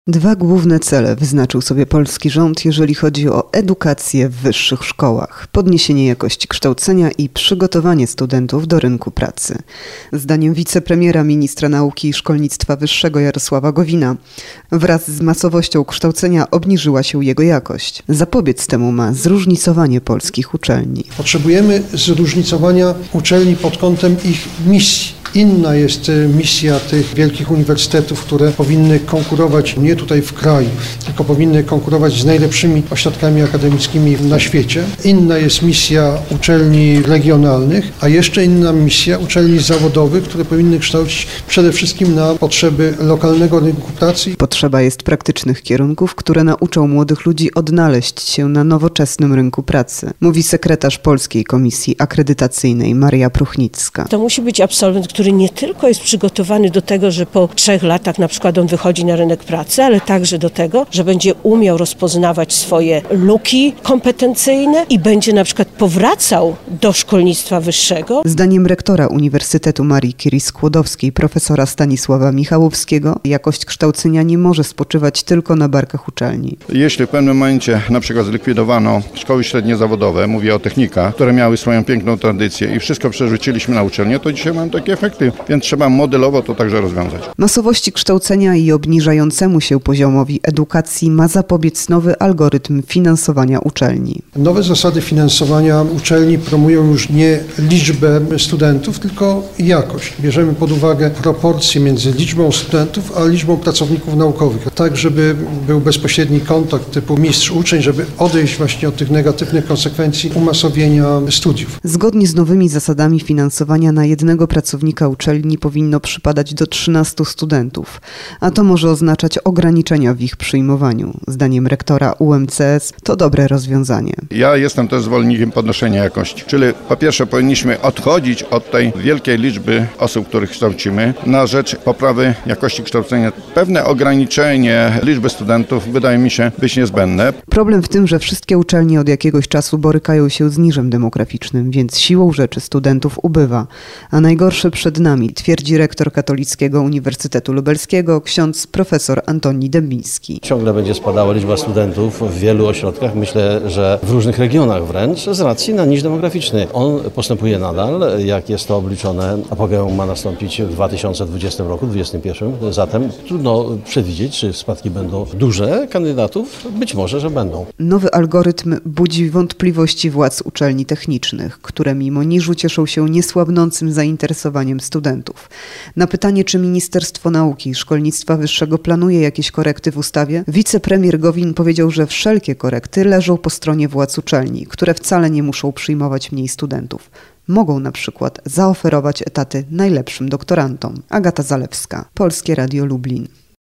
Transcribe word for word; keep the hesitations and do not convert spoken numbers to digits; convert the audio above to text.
Dwa główne cele wyznaczył sobie polski rząd, jeżeli chodzi o edukację w wyższych szkołach: podniesienie jakości kształcenia i przygotowanie studentów do rynku pracy. Zdaniem wicepremiera, ministra nauki i szkolnictwa wyższego Jarosława Gowina, wraz z masowością kształcenia obniżyła się jego jakość. Zapobiec temu ma zróżnicowanie polskich uczelni. Potrzebujemy zróżnicowania uczelni pod kątem ich misji. Inna jest misja tych wielkich uniwersytetów, które powinny konkurować nie tutaj w kraju, tylko powinny konkurować z najlepszymi ośrodkami akademickimi na świecie. Inna jest misja uczelni regionalnych, a jeszcze inna misja uczelni zawodowych, które powinny kształcić przede wszystkim na potrzeby lokalnego rynku pracy. Potrzeba jest praktycznych kierunków, które nauczą młodych ludzi odnaleźć się na nowoczesnym rynku pracy, mówi sekretarz Polskiej Komisji Akredytacyjnej Maria Pruchnicka. To musi być absolwent, który który nie tylko jest przygotowany do tego, że po trzech latach na przykład on wychodzi na rynek pracy, ale także do tego, że będzie umiał rozpoznawać swoje luki kompetencyjne i będzie na przykład powracał do szkolnictwa wyższego. Zdaniem rektora Uniwersytetu Marii Curie-Skłodowskiej, profesora Stanisława Michałowskiego, jakość kształcenia nie może spoczywać tylko na barkach uczelni. Jeśli w pewnym momencie na przykład zlikwidowano szkoły średnie zawodowe, mówię o technikach, które miały swoją piękną tradycję i wszystko przerzuciliśmy na uczelnię, to dzisiaj mamy takie efekty, więc trzeba modelowo to także rozwiązać. Masowości kształcenia i obniżającemu się poziomowi edukacji ma zapobiec nowy algorytm finansowania uczelni. Nowe zasady finansowania uczelni promują już nie liczbę studentów, tylko jakość. Bierzemy pod uwagę proporcje między liczbą studentów a liczbą pracowników naukowych, tak żeby był bezpośredni kontakt typu mistrz-uczeń, żeby odejść właśnie od tych negatywnych konsekwencji umasowienia studiów. Zgodnie z nowymi zasadami finansowania na jednego pracownika uczelni powinno przypadać do trzynastu studentów, a to może oznaczać ograniczenia w ich przyjmowaniu. Zdaniem rektora U M C S to dobre rozwiązanie. Ja jestem też zwolennikiem podnoszenia jakości, czyli po pierwsze powinniśmy odchodzić od tej wielkiej liczby osób, których kształcimy, na rzecz poprawy jakości kształcenia. Pewne ograniczenie liczby studentów wydaje mi się być niezbędne. Problem w tym, że wszystkie uczelnie od jakiegoś czasu borykają się z niżem demograficznym, więc siłą rzeczy studentów ubywa, a najgorsze przed nami, twierdzi rektor Katolickiego Uniwersytetu Lubelskiego, ksiądz profesor Antoni Dębiński. Ciągle będzie spadała liczba studentów w wielu ośrodkach, myślę, że w różnych regionach wręcz, z racji na niż demograficzny. On postępuje nadal, jak jest to obliczone, apogeum ma nastąpić w dwa tysiące dwudziestym roku, dwudziestym pierwszym, zatem trudno przewidzieć, czy spadki będą duże. Kandydatów być może, że będą. Nowy algorytm budzi wątpliwości władz uczelni technicznych, które mimo niżu cieszą się niesłabnącym zainteresowaniem studentów. Na pytanie, czy Ministerstwo Nauki i Szkolnictwa Wyższego planuje jakieś korekty w ustawie, wicepremier Gowin powiedział, że wszelkie korekty leżą po stronie władz uczelni, które wcale nie muszą przyjmować mniej studentów. Mogą na przykład zaoferować etaty najlepszym doktorantom. Agata Zalewska, Polskie Radio Lublin.